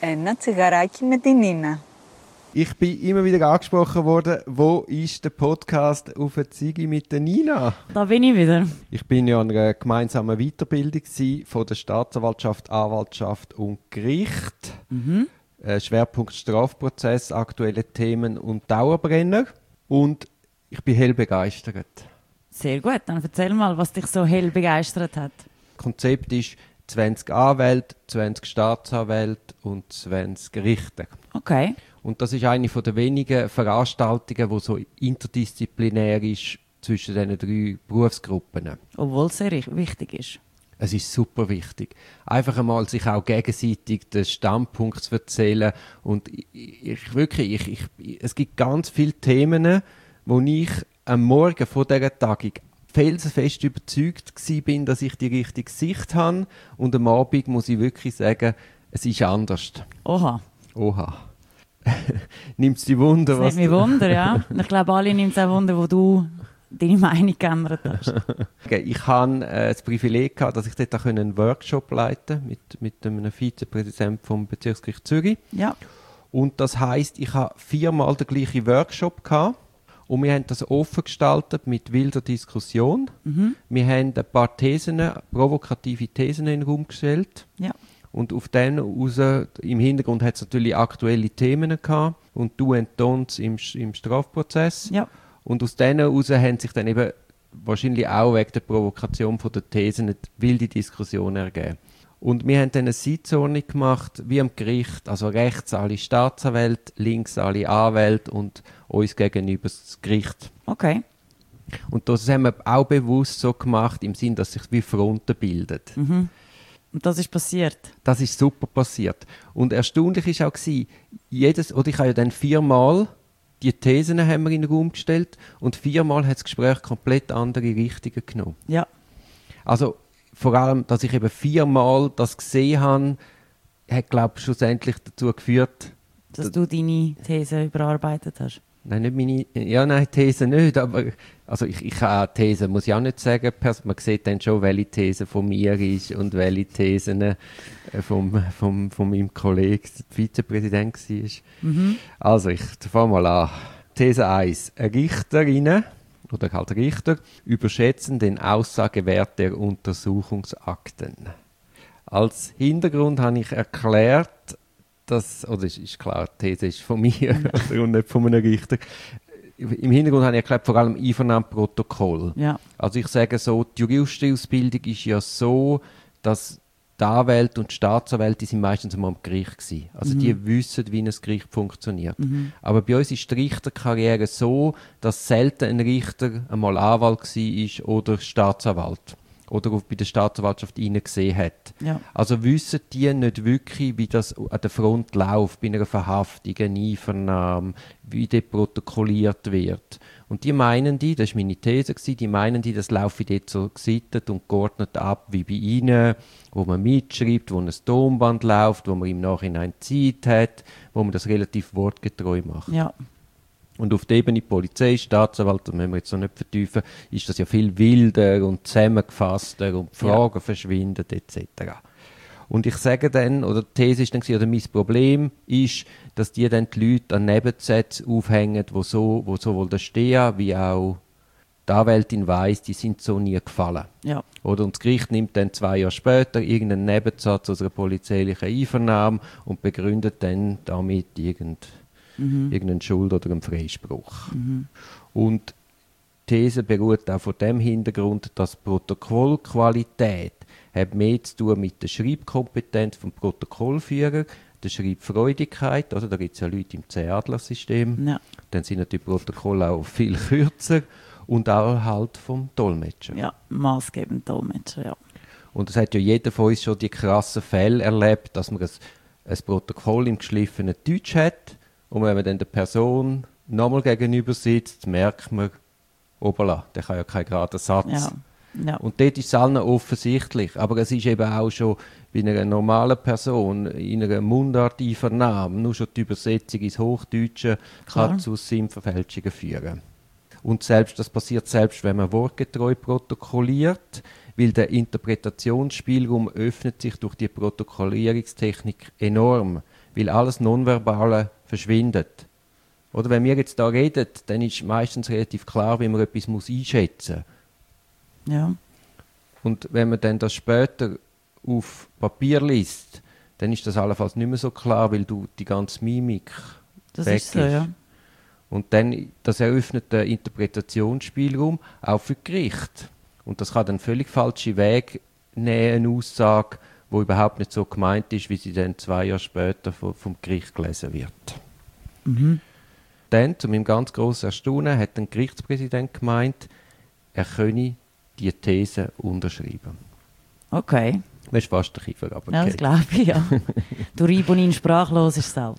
Ένα τσιγαράκι με την Nina. Ich bin immer wieder angesprochen worden, wo ist der Podcast auf eine Ziege mit der Nina? Da bin ich wieder. Ich bin ja an einer gemeinsamen Weiterbildung von der Staatsanwaltschaft, Anwaltschaft und Gericht. Schwerpunkt Strafprozess, aktuelle Themen und Dauerbrenner. Und ich bin hell begeistert. Sehr gut, dann erzähl mal, was dich so hell begeistert hat. Das Konzept ist 20 Anwälte, 20 Staatsanwälte und 20 Richter. Okay. Und das ist eine der wenigen Veranstaltungen, die so interdisziplinär ist zwischen diesen 3 Berufsgruppen. Obwohl es sehr wichtig ist. Es ist super wichtig. Einfach einmal sich auch gegenseitig den Standpunkt zu erzählen. Und es gibt ganz viele Themen, wo ich am Morgen vor dieser Tagung felsenfest überzeugt war, dass ich die richtige Sicht habe. Und am Abend muss ich wirklich sagen, es ist anders. Oha. Nimmt es dich Wunder? Das nimmt mich Wunder, ja. Ich glaube, alle nimmt es auch Wunder, wo du deine Meinung geändert hast. Okay, ich hatte das Privileg gehabt, dass ich dort einen Workshop leiten konnte mit einem Vizepräsidenten vom Bezirksgericht Zürich. Ja. Und das heisst, ich hatte 4-mal den gleichen Workshop gehabt. Und wir haben das offen gestaltet mit wilder Diskussion. Wir haben ein paar provokative Thesen in den Raum gestellt. Ja. Und auf denen raus, im Hintergrund hat es natürlich aktuelle Themen gehabt und Du und Don'ts im Strafprozess. Ja. Und aus denen heraus haben sich dann eben wahrscheinlich auch wegen der Provokation der Thesen eine wilde Diskussion ergeben. Und wir haben dann eine Sitzordnung gemacht, wie am Gericht, also rechts alle Staatsanwälte, links alle Anwälte und uns gegenüber das Gericht. Okay. Und das haben wir auch bewusst so gemacht, im Sinn, dass sich wie Fronten bilden. Und das ist passiert? Das ist super passiert. Und erstaunlich war auch, ich habe ja dann 4-mal die Thesen haben wir in den Raum gestellt und 4-mal hat das Gespräch komplett andere Richtungen genommen. Ja. Also vor allem, dass ich eben 4-mal das gesehen habe, hat, glaube ich, schlussendlich dazu geführt, dass du deine These überarbeitet hast. Nein, nicht meine These nicht, aber also ich habe These, muss ich auch nicht sagen, man sieht dann schon, welche These von mir ist und welche Thesen von meinem Kollegen, der Vizepräsident war. Also ich fange mal an. These 1. Richterinnen oder halt Richter überschätzen den Aussagewert der Untersuchungsakten. Als Hintergrund habe ich erklärt, ist klar, die These ist von mir und nicht von einem Richter. Im Hintergrund habe ich erklärt, vor allem Einvernahmeprotokoll. Ja. Also ich sage so, die juristische Ausbildung ist ja so, dass die Anwälte und die Staatsanwälte, die sind meistens einmal am Gericht gewesen. Also die wissen, wie ein Gericht funktioniert. Aber bei uns ist die Richterkarriere so, dass selten ein Richter einmal Anwalt war oder Staatsanwalt. Oder bei der Staatsanwaltschaft gesehen hat. Ja. Also wissen die nicht wirklich, wie das an der Front läuft, bei einer Verhaftung, einer Einvernahme, wie dort protokolliert wird. Und das war meine These, die meinen, das laufe dort so gesittet und geordnet ab wie bei ihnen, wo man mitschreibt, wo ein Tonband läuft, wo man im Nachhinein Zeit hat, wo man das relativ wortgetreu macht. Ja. Und auf der Ebene Polizei, Staatsanwalt, das müssen wir jetzt noch nicht vertiefen, ist das ja viel wilder und zusammengefasster und die Fragen verschwinden etc. Und ich sage dann, oder die These ist dann, oder mein Problem ist, dass die dann die Leute an Nebensätzen aufhängen, wo sowohl der Steher wie auch die Anwältin weiss, die sind so nie gefallen. Ja. Oder und das Gericht nimmt dann 2 Jahre später irgendeinen Nebensatz aus einer polizeilichen Einvernahme und begründet dann damit irgendeine Schuld oder einen Freispruch. Und die These beruht auch vor dem Hintergrund, dass Protokollqualität hat mehr zu tun mit der Schreibkompetenz vom Protokollführer, der Schreibfreudigkeit, also da gibt es ja Leute im C-Adler-System, dann sind natürlich die Protokolle auch viel kürzer und auch halt vom Dolmetscher. Ja, maßgebend Dolmetscher, ja. Und es hat ja jeder von uns schon die krassen Fälle erlebt, dass man ein Protokoll im geschliffenen Deutsch hat. Und wenn man dann der Person nochmal gegenüber sitzt, merkt man, obala, der kann ja keinen geraden Satz. Ja. Ja. Und dort ist es allen offensichtlich. Aber es ist eben auch schon bei einer normalen Person in einer Mundart-Einvernahme, nur schon die Übersetzung ins Hochdeutsche kann zu Sinnverfälschungen führen. Und das passiert selbst, wenn man wortgetreu protokolliert, weil der Interpretationsspielraum öffnet sich durch die Protokollierungstechnik enorm. weil alles Nonverbale verschwindet. Oder wenn wir jetzt da reden, dann ist meistens relativ klar, wie man etwas muss einschätzen muss. Ja. Und wenn man dann das später auf Papier liest, dann ist das allenfalls nicht mehr so klar, weil du die ganze Mimik Das weg ist so, ja. Und dann, das eröffnet den Interpretationsspielraum auch für Gericht. Und das kann dann völlig falsche Wege nehmen, eine Aussage, die überhaupt nicht so gemeint ist, wie sie dann 2 Jahre später vom Gericht gelesen wird. Mhm. Dann, zu meinem ganz grossen Erstaunen, hat ein Gerichtspräsident gemeint, er könne die These unterschreiben. Okay. Das ist fast der Kiefer, aber Ja, okay. das glaube ich, ja. Du Ribonin sprachlos ist selten.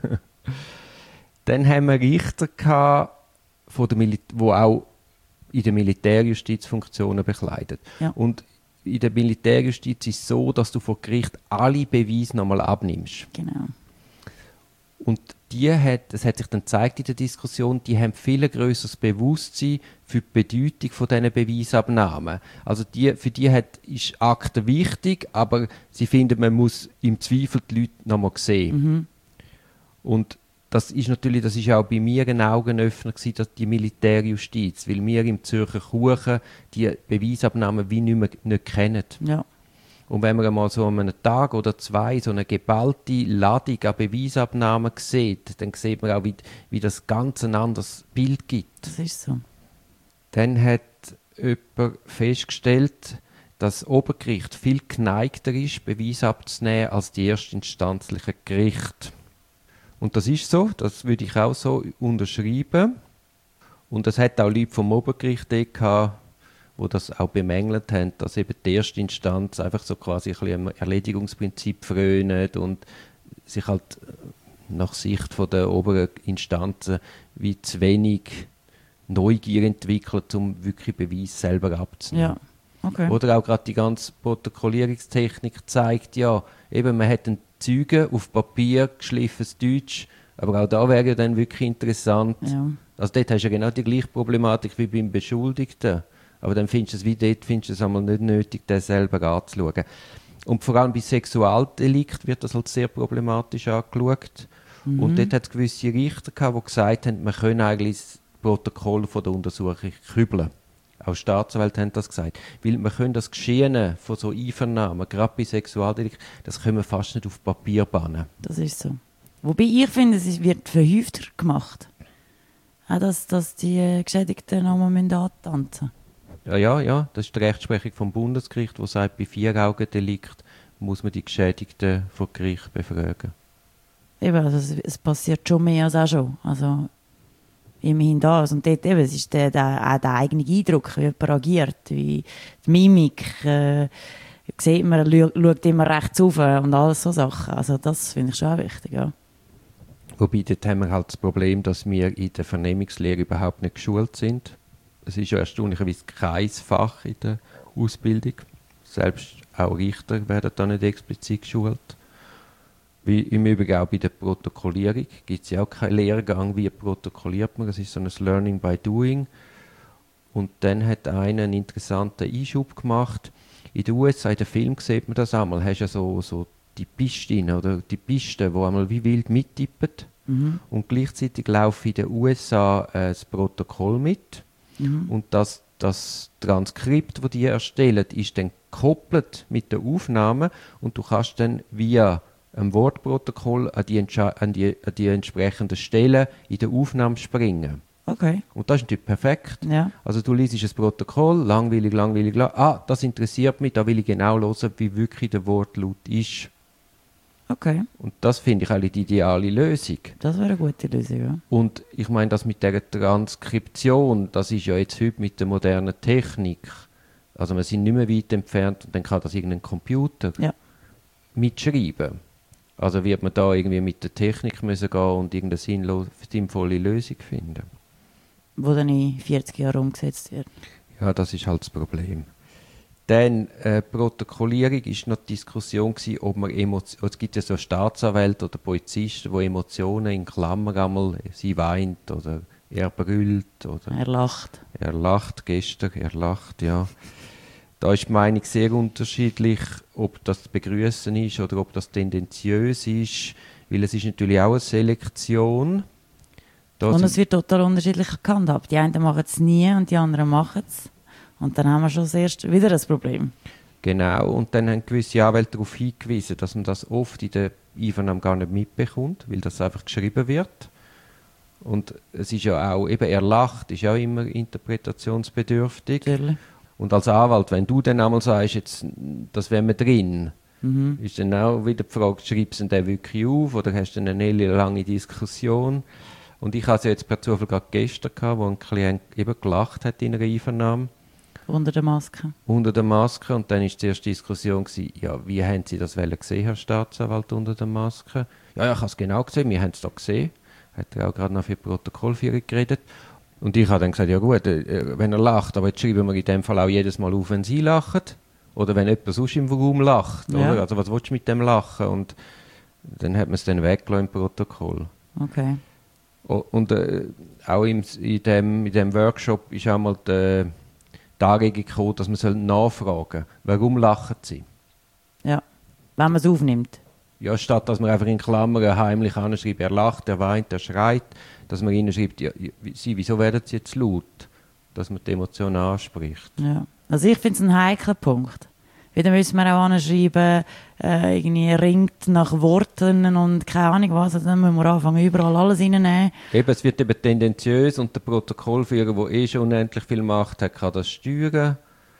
Dann haben wir Richter gehabt, die auch in der Militärjustiz Funktionen bekleidet. Ja. Und in der Militärjustiz ist es so, dass du vor Gericht alle Beweise nochmal abnimmst. Genau. Und das hat sich dann gezeigt in der Diskussion, die haben viel grösseres Bewusstsein für die Bedeutung von diesen Beweisabnahmen. Also für die ist Akte wichtig, aber sie finden, man muss im Zweifel die Leute nochmal sehen. Mhm. Und das ist auch bei mir ein Augenöffner gewesen, dass die Militärjustiz, weil wir im Zürcher Kuchen die Beweisabnahmen wie nicht kennen. Ja. Und wenn man einmal so an einem Tag oder 2 so eine geballte Ladung an Beweisabnahmen sieht, dann sieht man auch, wie das ganz ein anderes Bild gibt. Das ist so. Dann hat jemand festgestellt, dass das Obergericht viel geneigter ist, Beweise abzunehmen, als die erstinstanzlichen Gerichte. Und das ist so, das würde ich auch so unterschreiben. Und es hat auch Leute vom Obergericht gehabt, die das auch bemängelt haben, dass eben die erste Instanz einfach so quasi ein bisschen am Erledigungsprinzip frönt und sich halt nach Sicht von der oberen Instanzen wie zu wenig Neugier entwickelt, um wirklich Beweis selber abzunehmen. Ja, okay. Oder auch gerade die ganze Protokollierungstechnik zeigt ja, eben man hat einen Zeugen auf Papier, geschliffenes Deutsch, aber auch da wäre ja dann wirklich interessant. Ja. Also dort hast du ja genau die gleiche Problematik wie beim Beschuldigten. Aber dann findest du es einmal nicht nötig, den selber anzuschauen. Und vor allem bei Sexualdelikt wird das halt sehr problematisch angeschaut. Mhm. Und dort hat es gewisse Richter gehabt, die gesagt haben, man könne eigentlich das Protokoll von der Untersuchung kübeln. Auch Staatsanwälte haben das gesagt. Weil man können das Geschehen von so Einvernahmen, gerade bei Sexualdelikt, das können wir fast nicht auf Papier bannen. Das ist so. Wobei ich finde, wird verhäufter gemacht. Auch dass die Geschädigten nochmal antanzen müssen. Ja, das ist die Rechtsprechung vom Bundesgericht, die sagt, bei 4-Augen-Delikt muss man die Geschädigten vor Gericht befragen. Eben, also es passiert schon mehr als auch schon. Also immerhin das. Und dort eben, es ist auch der eigene Eindruck, wie jemand agiert, wie die Mimik, sieht man, schaut immer rechts rauf und alles so Sachen. Also das finde ich schon auch wichtig, ja. Wobei, dort haben wir halt das Problem, dass wir in der Vernehmungslehre überhaupt nicht geschult sind. Es ist ja erstaunlicherweise kein Fach in der Ausbildung. Selbst auch Richter werden da nicht explizit geschult. Wie im Übrigen auch bei der Protokollierung gibt es ja auch keinen Lehrgang, wie protokolliert man. Das ist so ein Learning by Doing. Und dann hat einer einen interessanten Einschub gemacht. In den USA, in den Filmen sieht man das einmal, hast du ja so die Pistinnen oder die Pisten, die einmal wie wild mittippen. Mhm. Und gleichzeitig laufen in den USA das Protokoll mit. Mhm. Und das Transkript, das die erstellen, ist dann gekoppelt mit der Aufnahme und du kannst dann via einem Wortprotokoll an die entsprechenden Stellen in der Aufnahme springen. Okay. Und das ist natürlich perfekt. Ja. Also du liest ein Protokoll, langweilig. Das interessiert mich, da will ich genau hören, wie wirklich der Wortlaut ist. Okay. Und das finde ich eigentlich die ideale Lösung. Das wäre eine gute Lösung, ja. Und ich meine, das mit der Transkription, das ist ja jetzt heute mit der modernen Technik. Also wir sind nicht mehr weit entfernt und dann kann das irgendein Computer mitschreiben. Also wird man da irgendwie mit der Technik müssen gehen und irgendeine sinnvolle Lösung finden. Wo dann in 40 Jahren umgesetzt wird. Ja, das ist halt das Problem. Dann Protokollierung ist noch die Diskussion gewesen, ob man es gibt ja so Staatsanwälte oder Polizisten, die Emotionen in Klammern einmal, sie weint oder er brüllt oder Er lacht. er lacht gestern, ja. Da ist die Meinung sehr unterschiedlich, ob das zu begrüßen ist oder ob das tendenziös ist, weil es ist natürlich auch eine Selektion. Und es wird total unterschiedlich gehandhabt. Die einen machen es nie und die anderen machen es. Und dann haben wir schon das erste wieder ein Problem. Genau, und dann haben gewisse Anwälte darauf hingewiesen, dass man das oft in der Einvernahme gar nicht mitbekommt, weil das einfach geschrieben wird. Und es ist ja auch, eben erlacht, ist ja auch immer interpretationsbedürftig. Natürlich. Und als Anwalt, wenn du dann einmal sagst, jetzt, das wäre mir drin, ist dann auch wieder die Frage, schreibst du den wirklich auf oder hast du eine lange Diskussion? Und ich hatte es jetzt per Zufall gerade gestern gehabt, wo ein Klient eben gelacht hat in einer Einvernahme. Unter der Maske. Unter der Maske. Und dann war die erste Diskussion, ja, wie haben Sie das gesehen, Herr Staatsanwalt, unter der Maske? Ja, ich habe es genau gesehen, wir haben es da gesehen. Hat er auch gerade noch für Protokollführung geredet. Und ich habe dann gesagt, ja gut, wenn er lacht, aber jetzt schreiben wir in dem Fall auch jedes Mal auf, wenn Sie lachen. Oder wenn jemand sonst im Raum lacht. Ja. Oder? Also was willst du mit dem Lachen? Und dann hat man es dann weggelassen im Protokoll. Okay. Und auch in dem Workshop ist auch mal die Anregung gekommen, dass man nachfragen soll, warum lachen Sie? Ja, wenn man es aufnimmt. Ja, statt dass man einfach in Klammern heimlich anschreibt, er lacht, er weint, er schreit, dass man ihnen schreibt, ja, wieso werden Sie jetzt laut? Dass man die Emotionen anspricht. Ja. Also ich finde es ein heikler Punkt. Wieder müssen wir auch anschreiben, irgendwie ringt nach Worten und keine Ahnung was. Also dann müssen wir anfangen, überall alles reinnehmen. Eben, es wird eben tendenziös und der Protokollführer, der schon unendlich viel Macht hat, kann das steuern.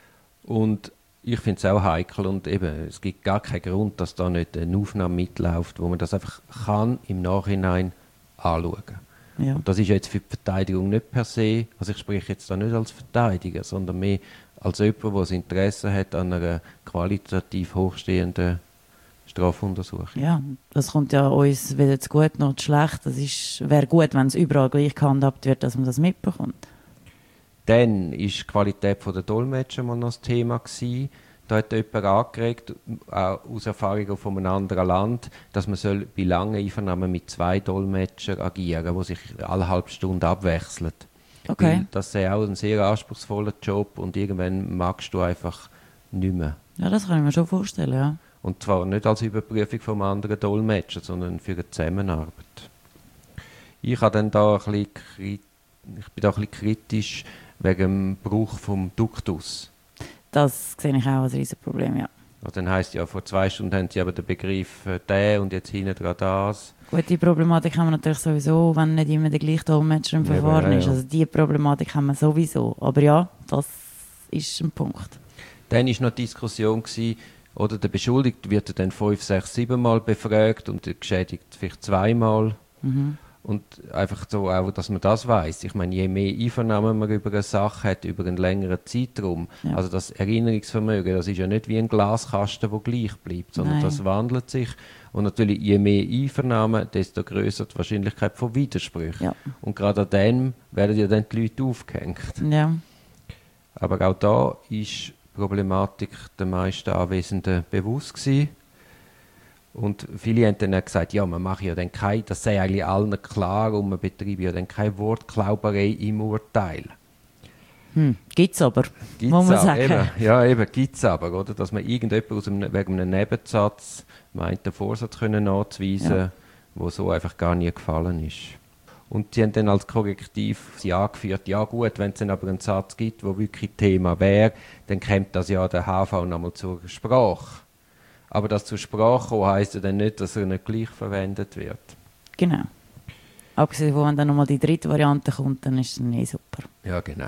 Und ich finde es auch heikel und eben, es gibt gar keinen Grund, dass da nicht eine Aufnahme mitläuft, wo man das einfach kann im Nachhinein anschauen. Ja. Und das ist jetzt für die Verteidigung nicht per se, also ich spreche jetzt da nicht als Verteidiger, sondern mehr als jemand, der das Interesse hat an einer qualitativ hochstehenden Strafuntersuchung. Ja, das kommt ja uns weder zu gut noch zu schlecht. Wäre gut, wenn es überall gleich gehandhabt wird, dass man das mitbekommt. Dann war die Qualität der Dolmetscher mal noch das Thema gewesen. Da hat jemand angeregt, auch aus Erfahrung von einem anderen Land, dass man bei langen Einvernahmen mit 2 Dolmetschern agieren soll, die sich alle halbe Stunde abwechseln. Okay. Weil das ist auch ein sehr anspruchsvoller Job und irgendwann magst du einfach nicht mehr. Ja, das kann ich mir schon vorstellen, ja. Und zwar nicht als Überprüfung vom anderen Dolmetscher, sondern für eine Zusammenarbeit. Ich bin da ein bisschen kritisch wegen dem Bruch vom Duktus. Das sehe ich auch als Riesenproblem, ja. Also dann heisst ja, vor 2 Stunden haben sie aber den Begriff «der» und jetzt hinten dran «das». Gut, die Problematik haben wir natürlich sowieso, wenn nicht immer der gleiche Dolmetscher im Verfahren ist. Also die Problematik haben wir sowieso. Aber ja, das ist ein Punkt. Dann war noch die Diskussion, oder der Beschuldigte wird dann 5, 6, 7 Mal befragt und der Geschädigte vielleicht 2 Mal. Und einfach so, auch, dass man das weiss. Ich meine, je mehr Einvernahmen man über eine Sache hat, über einen längeren Zeitraum, Ja. also das Erinnerungsvermögen, das ist ja nicht wie ein Glaskasten, der gleich bleibt, sondern Nein. das wandelt sich. Und natürlich, je mehr Einvernahmen, desto grösser die Wahrscheinlichkeit von Widersprüchen. Ja. Und gerade an dem werden ja dann die Leute aufgehängt. Ja. Aber auch da ist die Problematik der meisten Anwesenden bewusst gewesen. Und viele haben dann auch gesagt, ja, man mache ja dann das sei eigentlich allen klar und man betreibe ja dann keine Wortklauberei im Urteil. Gibt es aber, Gibt's muss man auch, sagen. Eben, ja, eben, gibt es aber, oder? Dass man irgendjemand wegen einem Nebensatz meint, den Vorsatz können nachzuweisen, wo so einfach gar nie gefallen ist. Und sie haben dann als Korrektiv sie angeführt, ja gut, wenn es dann aber einen Satz gibt, der wirklich Thema wäre, dann kommt das ja der HV nochmal zur Sprache. Aber das zur Sprache kommen heisst ja dann nicht, dass er nicht gleich verwendet wird. Genau. Abgesehen von, wenn dann nochmal die dritte Variante kommt, dann ist es nicht super. Ja, genau.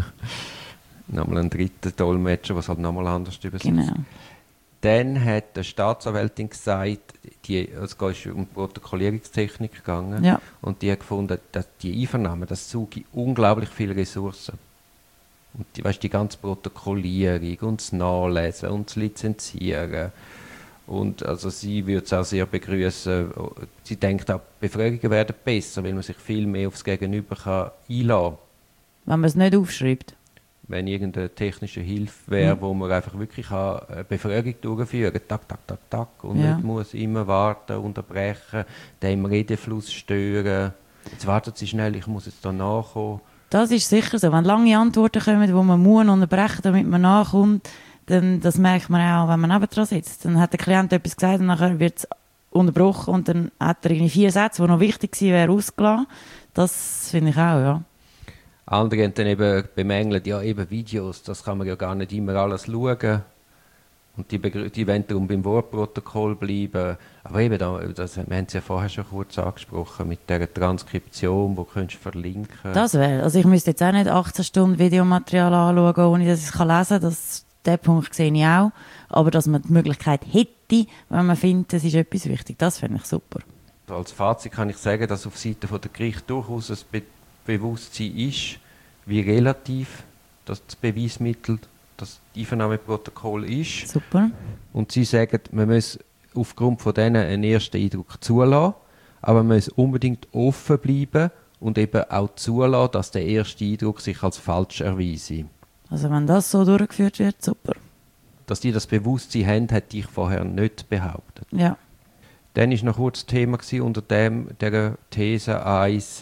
Nochmal ein dritter Dolmetscher, was halt nochmal anders übersetzt. Genau. Dann hat die Staatsanwältin gesagt, es ist um Protokollierungstechnik gegangen, Ja. und die hat gefunden, dass die Einvernahmen, das suche unglaublich viele Ressourcen. Und die ganze Protokollierung und das Nachlesen und das Lizenzieren. Und also sie würde es auch sehr begrüßen. Sie denkt auch, Befragungen werden besser, weil man sich viel mehr aufs Gegenüber einlassen kann. Wenn man es nicht aufschreibt. Wenn irgendeine technische Hilfe wäre, wo man einfach wirklich eine Befragung durchführen kann, tak, tak, tak, tak, und Ja. nicht muss immer warten, unterbrechen, dem Redefluss stören. Jetzt wartet sie schnell, ich muss jetzt da nachkommen. Das ist sicher so. Wenn lange Antworten kommen, die man muss unterbrechen, damit man nachkommt, dann das merkt man auch, wenn man nebendran sitzt. Dann hat der Klient etwas gesagt und nachher wird es unterbrochen und dann hat er irgendwie 4 Sätze, die noch wichtig gewesen wären, ausgelassen. Das finde ich auch, ja. Andere haben dann eben bemängelt, ja eben Videos, das kann man ja gar nicht immer alles schauen. Und die wollen darum beim Wortprotokoll bleiben. Aber eben, wir haben es ja vorher schon kurz angesprochen, mit dieser Transkription, die du verlinken. Das wäre, also ich müsste jetzt auch nicht 18 Stunden Videomaterial anschauen, ohne dass ich es lesen kann. Den Punkt sehe ich auch. Aber dass man die Möglichkeit hätte, wenn man findet, es ist etwas wichtig, das finde ich super. Als Fazit kann ich sagen, dass auf Seite der Gerichte durchaus ein Bewusstsein ist, wie relativ das Beweismittel, das Einvernahmeprotokoll ist. Super. Und sie sagen, man muss aufgrund von denen einen ersten Eindruck zulassen, aber man muss unbedingt offen bleiben und eben auch zulassen, dass der erste Eindruck sich als falsch erweise. Also wenn das so durchgeführt wird, super. Dass die das Bewusstsein haben, hätte ich vorher nicht behauptet. Ja. Dann war noch kurz das Thema unter dieser These 1,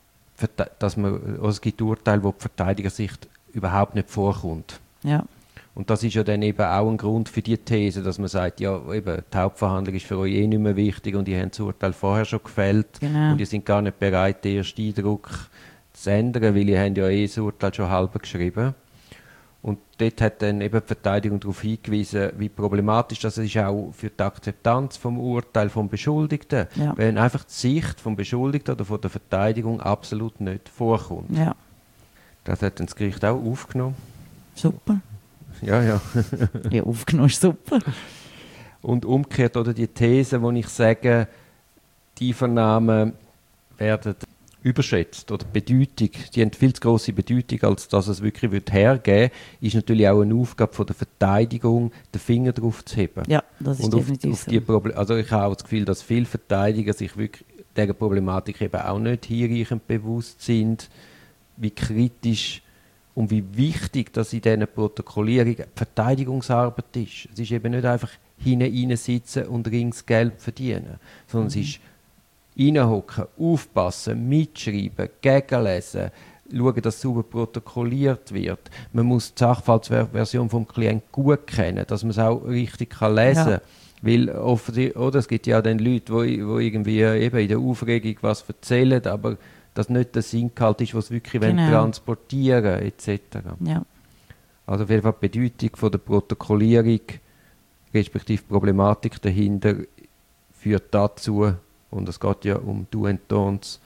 dass es gibt Urteile, wo die Verteidigersicht überhaupt nicht vorkommt. Ja. Und das ist ja dann eben auch ein Grund für die These, dass man sagt, ja, eben, die Hauptverhandlung ist für euch eh nicht mehr wichtig und ihr habt das Urteil vorher schon gefällt Genau. und ihr seid gar nicht bereit, den ersten Eindruck zu ändern, weil ihr habt ja eh das Urteil schon halb geschrieben. Und dort hat dann eben die Verteidigung darauf hingewiesen, wie problematisch das ist auch für die Akzeptanz vom Urteil vom Beschuldigten, Ja. wenn einfach die Sicht vom Beschuldigten oder von der Verteidigung absolut nicht vorkommt. Ja. Das hat dann das Gericht auch aufgenommen. Super. Ja, ja. Ja, aufgenommen ist super. Und umgekehrt, oder die These, wo ich sage, die Einvernahmen werden überschätzt oder Bedeutung, die haben viel zu grosse Bedeutung, als dass es wirklich hergeben würde, ist natürlich auch eine Aufgabe von der Verteidigung, den Finger drauf zu heben. Ja, das ist und definitiv auf die also ich habe auch das Gefühl, dass viele Verteidiger sich wirklich dieser Problematik eben auch nicht hinreichend bewusst sind, wie kritisch und wie wichtig dass in diesen Protokollierungen die Verteidigungsarbeit ist. Es ist eben nicht einfach hinten sitzen und Ringsgeld verdienen, sondern es ist reinhocken, aufpassen, mitschreiben, gegenlesen, schauen, dass sauber protokolliert wird. Man muss die Sachverhaltsversion vom Klienten gut kennen, dass man es auch richtig lesen kann. Ja. Weil oder es gibt ja dann Leute, die irgendwie eben in der Aufregung was erzählen, aber das nicht der Sinngehalt ist, was sie wirklich transportieren wollen, etc. Ja. Also auf jeden Fall die Bedeutung von der Protokollierung, respektive die Problematik dahinter, führt dazu, und es geht ja um Do and Don'ts,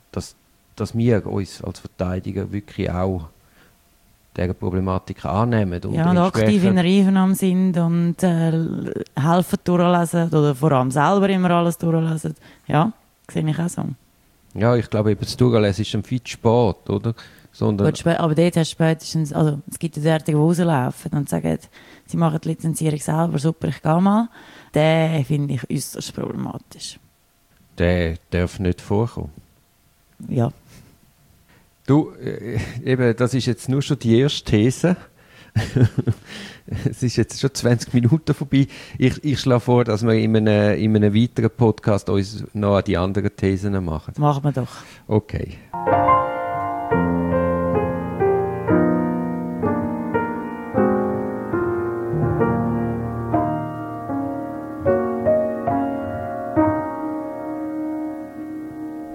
dass wir uns als Verteidiger wirklich auch dieser Problematik annehmen. Und Ja, und aktiv in der Einvernahme sind und helfen durchlesen oder vor allem selber immer alles durchlesen. Ja, sehe ich auch so. Ja, ich glaube, eben das Durchlesen ist ein viel Sport, oder? Sondern Gut, aber dort hast du spätestens, also es gibt ja derartige, die rauslaufen und sagen, sie machen die Lizenzierung selber, super, ich gehe mal. Den finde ich äußerst problematisch. der darf nicht vorkommen. Ja. Du, eben, das ist jetzt nur schon die erste These. Es ist jetzt schon 20 Minuten vorbei. Ich schlage vor, dass wir in einem weiteren Podcast uns noch an die anderen Thesen machen. Machen wir doch. Okay.